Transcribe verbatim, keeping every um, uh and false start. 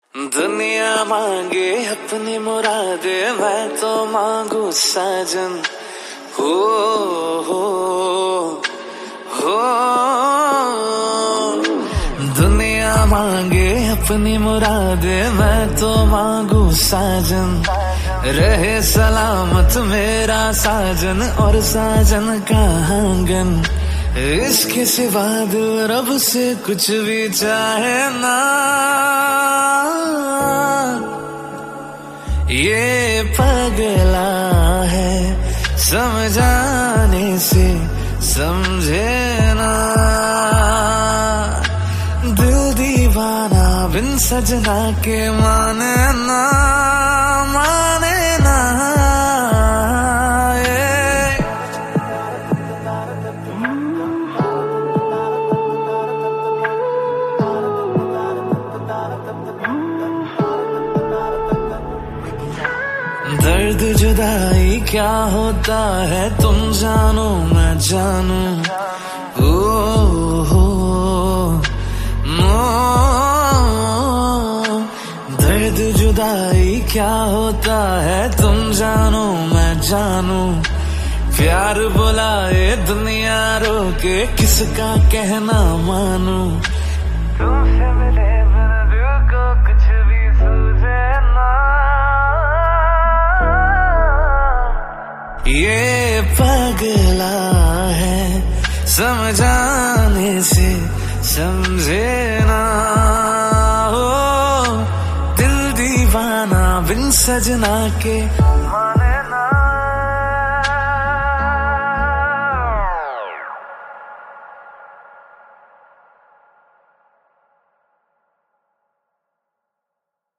दुनिया मांगे अपनी मुरादे, मैं तो मांगू साजन। हो हो हो दुनिया मांगे अपनी मुरादे, मैं तो मांगू साजन। रहे सलामत मेरा साजन और साजन का आंगन। इसके सिवा दिल रब से कुछ भी चाहे ना, ये पगला है समझाने से समझे ना। दिल दीवाना बिन सजना के माने ना, माने ना। दर्द जुदाई क्या होता है तुम जानो मैं जानू। ओ हो दर्द जुदाई क्या होता है तुम जानो मैं जानू। प्यार बुलाए दुनिया रोके किसका कहना मानू। तुमसे मिले बिन दिल को कुछ भी सूझे ना, ये पगला है समझाने से समझे ना। हो दिल दीवाना बिन सजना के